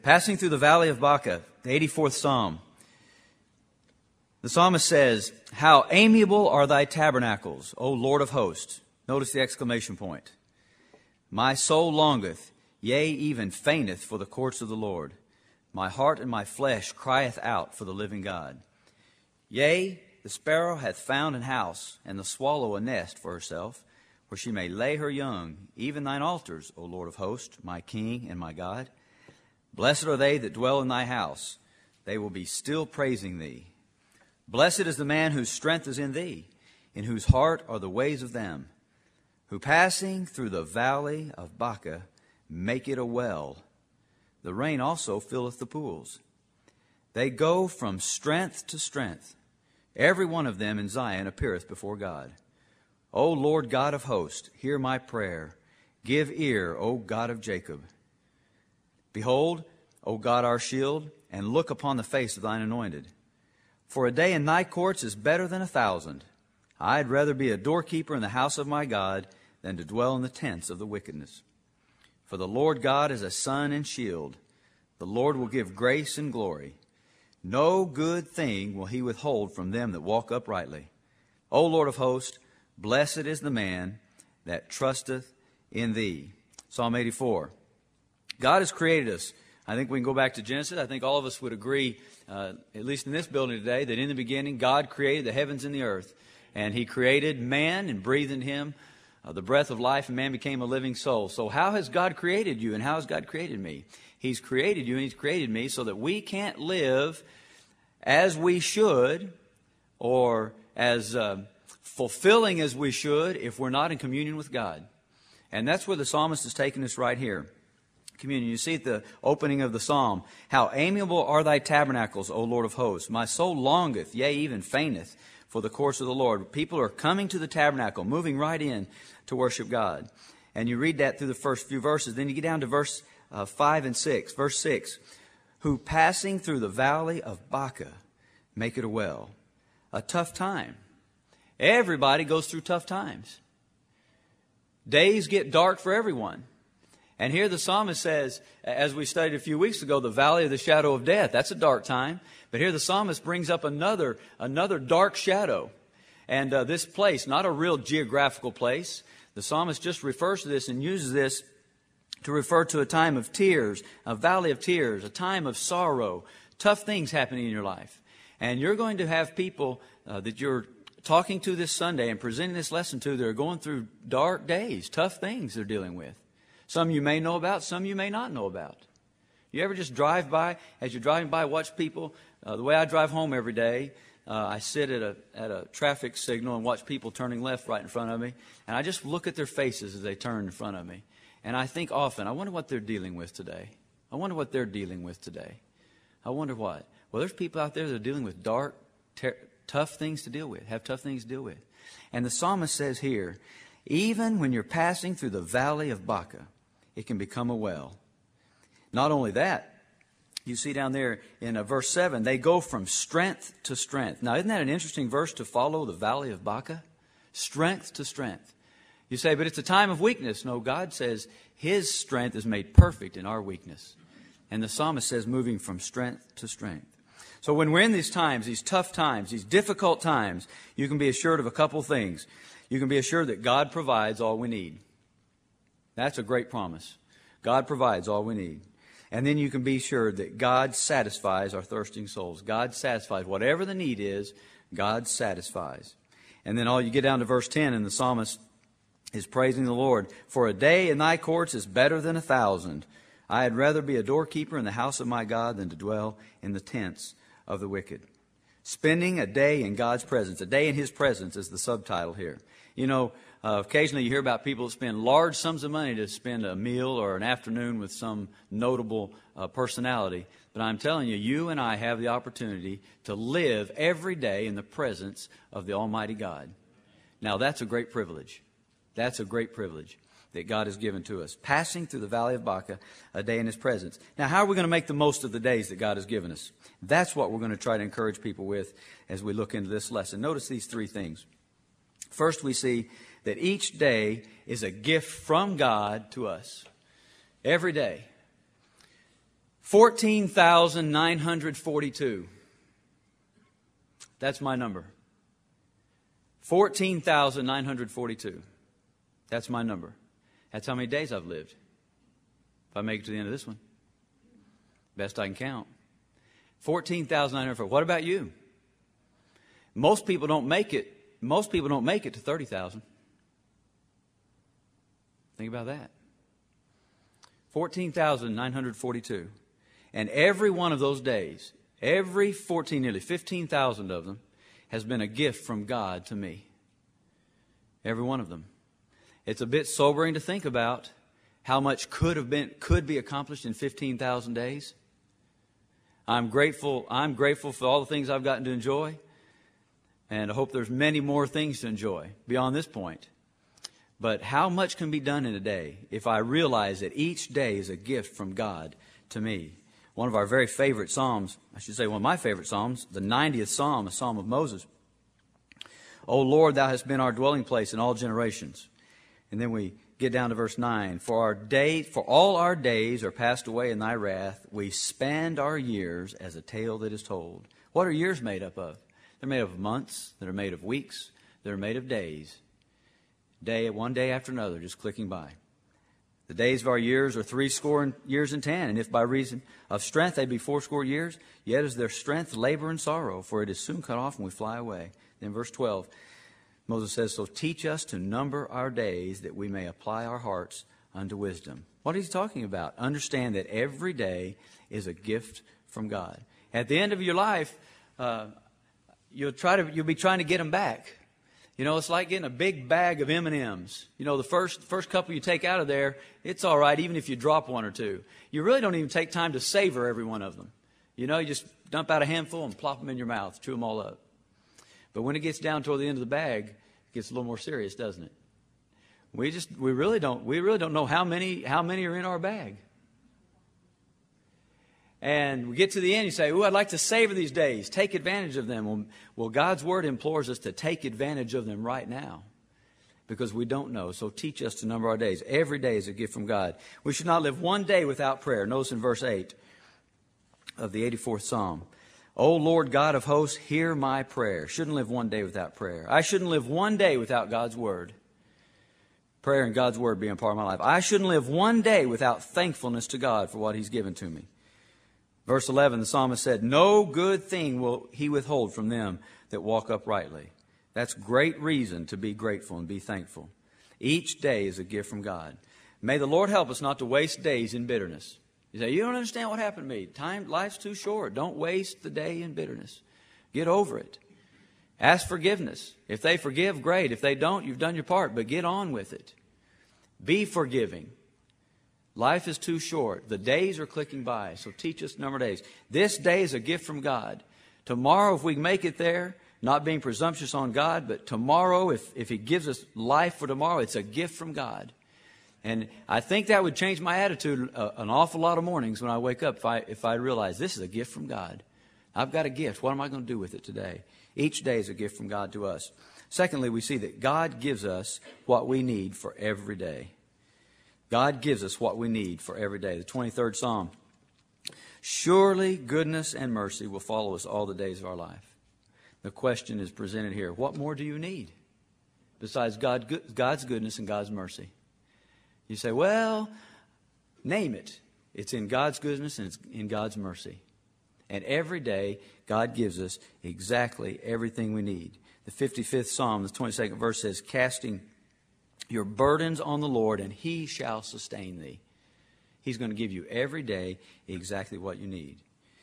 Passing through the valley of Baca, the 84th Psalm. The psalmist says, "How amiable are thy tabernacles, O Lord of hosts." Notice the exclamation point. "My soul longeth, yea, even fainteth for the courts of the Lord. My heart and my flesh crieth out for the living God. Yea, the sparrow hath found an house, and the swallow a nest for herself, where she may lay her young, even thine altars, O Lord of hosts, my King and my God. Blessed are they that dwell in thy house. They will be still praising thee. Blessed is the man whose strength is in thee, in whose heart are the ways of them, who passing through the valley of Baca make it a well. The rain also filleth the pools. They go from strength to strength. Every one of them in Zion appeareth before God. O Lord God of hosts, hear my prayer. Give ear, O God of Jacob. Behold, O God our shield, and look upon the face of thine anointed. For a day in thy courts is better than 1,000. I'd rather be a doorkeeper in the house of my God than to dwell in the tents of the wickedness. For the Lord God is a sun and shield. The Lord will give grace and glory. No good thing will he withhold from them that walk uprightly. O Lord of hosts, blessed is the man that trusteth in thee." Psalm 84. God has created us. I think we can go back to Genesis. I think all of us would agree, at least in this building today, that in the beginning God created the heavens and the earth. And he created man and breathed in him the breath of life, and man became a living soul. So how has God created you, and how has God created me? He's created you and he's created me so that we can't live as we should or as fulfilling as we should if we're not in communion with God. And that's where the psalmist is taking us right here. Communion. You see at the opening of the psalm, "How amiable are thy tabernacles, O Lord of hosts. My soul longeth, yea, even fainteth for the courts of the Lord." People are coming to the tabernacle, moving right in to worship God. And you read that through the first few verses. Then you get down to verse 5 and 6. Verse 6, "Who passing through the valley of Baca make it a well." A tough time. Everybody goes through tough times. Days get dark for everyone. And here the psalmist says, as we studied a few weeks ago, the valley of the shadow of death. That's a dark time. But here the psalmist brings up another dark shadow. And this place, not a real geographical place. The psalmist just refers to this and uses this to refer to a time of tears, a valley of tears, a time of sorrow, tough things happening in your life. And you're going to have people that you're talking to this Sunday and presenting this lesson to that are going through dark days, tough things they're dealing with. Some you may know about, some you may not know about. You ever just drive by, as you're driving by, watch people? The way I drive home every day, I sit at a traffic signal and watch people turning left right in front of me. And I just look at their faces as they turn in front of me. And I think often, I wonder what they're dealing with today. I wonder what they're dealing with today. I wonder what. Well, there's people out there that are dealing with dark, tough things to deal with, have tough things to deal with. And the psalmist says here, even when you're passing through the valley of Baca, it can become a well. Not only that, you see down there in verse 7, they go from strength to strength. Now, isn't that an interesting verse to follow the valley of Baca? Strength to strength. You say, but it's a time of weakness. No, God says his strength is made perfect in our weakness. And the psalmist says moving from strength to strength. So when we're in these times, these tough times, these difficult times, you can be assured of a couple things. You can be assured that God provides all we need. That's a great promise. God provides all we need. And then you can be sure that God satisfies our thirsting souls. God satisfies. Whatever the need is, God satisfies. And then all you get down to verse 10, and the psalmist is praising the Lord. "For a day in thy courts is better than 1,000. I had rather be a doorkeeper in the house of my God than to dwell in the tents of the wicked." Spending a day in God's presence. A day in his presence is the subtitle here. You know, occasionally you hear about people that spend large sums of money to spend a meal or an afternoon with some notable personality. But I'm telling you, you and I have the opportunity to live every day in the presence of the Almighty God. Now, that's a great privilege. That's a great privilege that God has given to us. Passing through the valley of Baca, a day in his presence. Now, how are we going to make the most of the days that God has given us? That's what we're going to try to encourage people with as we look into this lesson. Notice these three things. First, we see that each day is a gift from God to us. Every day. 14,942. That's my number. 14,942. That's my number. That's how many days I've lived. If I make it to the end of this one. Best I can count. 14,940. What about you? Most people don't make it. Most people don't make it to 30,000. Think about that. 14,942. And every one of those days, nearly 15,000 of them, has been a gift from God to me. Every one of them. It's a bit sobering to think about how much could be accomplished in 15,000 days. I'm grateful for all the things I've gotten to enjoy. And I hope there's many more things to enjoy beyond this point. But how much can be done in a day if I realize that each day is a gift from God to me? One of our very favorite Psalms, I should say one of my favorite Psalms, the 90th Psalm, a Psalm of Moses. O Lord, thou hast been our dwelling place in all generations. And then we get down to verse 9. For all our days are passed away in thy wrath. We spend our years as a tale that is told. What are years made up of? They're made of months. They're made of weeks. They're made of days. One day after another, just clicking by. The days of our years are 60 years and 10. And if by reason of strength they be 80 years, yet is their strength labor and sorrow, for it is soon cut off and we fly away. Then verse 12, Moses says, so teach us to number our days that we may apply our hearts unto wisdom. What is he talking about? Understand that every day is a gift from God. At the end of your life, you'll be trying to get them back. You know, it's like getting a big bag of M&Ms. You know, the first couple you take out of there, it's all right, even if you drop one or two. You really don't even take time to savor every one of them. You know, you just dump out a handful and plop them in your mouth, chew them all up. But when it gets down toward the end of the bag, it gets a little more serious, doesn't it? We really don't know how many are in our bag. And we get to the end, you say, ooh, I'd like to savor these days. Take advantage of them. Well, God's Word implores us to take advantage of them right now because we don't know. So teach us to number our days. Every day is a gift from God. We should not live one day without prayer. Notice in verse 8 of the 84th Psalm. O Lord God of hosts, hear my prayer. Shouldn't live one day without prayer. I shouldn't live one day without God's Word. Prayer and God's Word being a part of my life. I shouldn't live one day without thankfulness to God for what He's given to me. Verse 11, the psalmist said, no good thing will He withhold from them that walk uprightly. That's great reason to be grateful and be thankful. Each day is a gift from God. May the Lord help us not to waste days in bitterness. You say, you don't understand what happened to me. Life's too short. Don't waste the day in bitterness. Get over it. Ask forgiveness. If they forgive, great. If they don't, you've done your part, but get on with it. Be forgiving. Life is too short. The days are clicking by, so teach us number days. This day is a gift from God. Tomorrow, if we make it there, not being presumptuous on God, but tomorrow, if He gives us life for tomorrow, it's a gift from God. And I think that would change my attitude an awful lot of mornings when I wake up if I realize this is a gift from God. I've got a gift. What am I going to do with it today? Each day is a gift from God to us. Secondly, we see that God gives us what we need for every day. God gives us what we need for every day. The 23rd Psalm. Surely goodness and mercy will follow us all the days of our life. The question is presented here. What more do you need besides God's goodness and God's mercy? You say, well, name it. It's in God's goodness and it's in God's mercy. And every day, God gives us exactly everything we need. The 55th Psalm, the 22nd verse says, casting your burdens on the Lord, and He shall sustain thee. He's going to give you every day exactly what you need.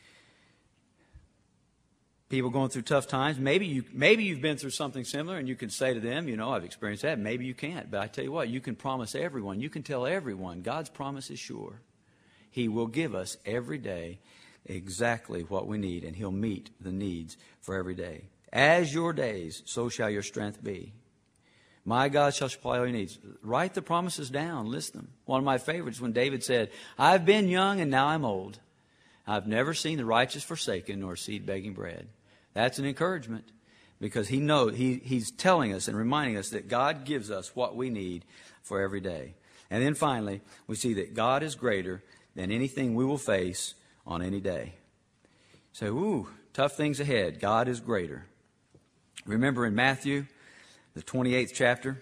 People going through tough times, maybe you've been through something similar, and you can say to them, I've experienced that. Maybe you can't. But I tell you what, you can promise everyone. You can tell everyone God's promise is sure. He will give us every day exactly what we need, and He'll meet the needs for every day. As your days, so shall your strength be. My God shall supply all your needs. Write the promises down. List them. One of my favorites when David said, I've been young and now I'm old. I've never seen the righteous forsaken nor seed begging bread. That's an encouragement because he knows he's telling us and reminding us that God gives us what we need for every day. And then finally, we see that God is greater than anything we will face on any day. So, tough things ahead. God is greater. Remember in Matthew, the 28th chapter,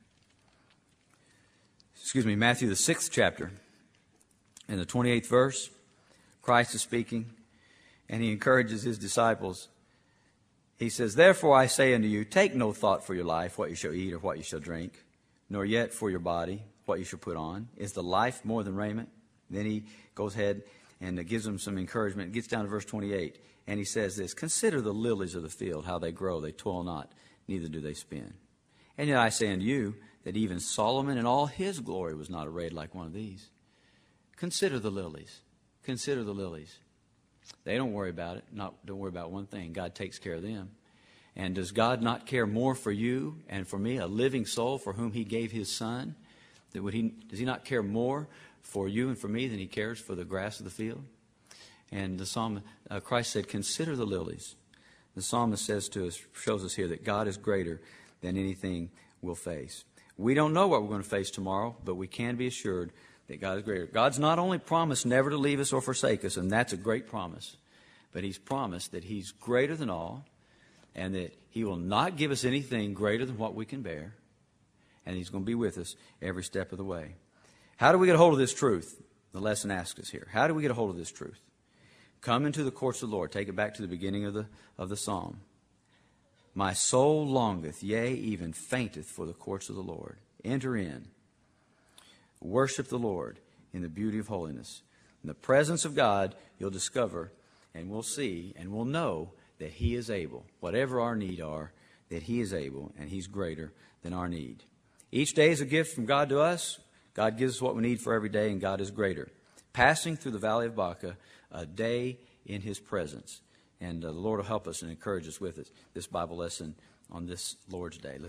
Matthew the 6th chapter, in the 28th verse, Christ is speaking, and he encourages his disciples. He says, "Therefore I say unto you, take no thought for your life, what you shall eat or what you shall drink, nor yet for your body, what you shall put on. Is the life more than raiment?" Then he goes ahead and gives them some encouragement. Gets down to verse 28, and he says this, "Consider the lilies of the field, how they grow. They toil not, neither do they spin. And yet I say unto you, that even Solomon in all his glory was not arrayed like one of these." Consider the lilies. Consider the lilies. They don't worry about it. Don't worry about one thing. God takes care of them. And does God not care more for you and for me, a living soul for whom he gave his son? Does he not care more for you and for me than he cares for the grass of the field? And the psalmist, Christ said, "Consider the lilies." The psalmist says to us, shows us here that God is greater than anything we'll face. We don't know what we're going to face tomorrow, but we can be assured that God is greater. God's not only promised never to leave us or forsake us, and that's a great promise, but he's promised that he's greater than all, and that he will not give us anything greater than what we can bear, and he's going to be with us every step of the way. How do we get a hold of this truth? The lesson asks us here. How do we get a hold of this truth? Come into the courts of the Lord. Take it back to the beginning of the psalm. "My soul longeth, yea, even fainteth for the courts of the Lord." Enter in. Worship the Lord in the beauty of holiness. In the presence of God, you'll discover and we'll see and we'll know that he is able, whatever our need are, that he is able and he's greater than our need. Each day is a gift from God to us. God gives us what we need for every day, and God is greater. Passing through the valley of Baca, a day in his presence. And the Lord will help us and encourage us with it, this Bible lesson on this Lord's Day.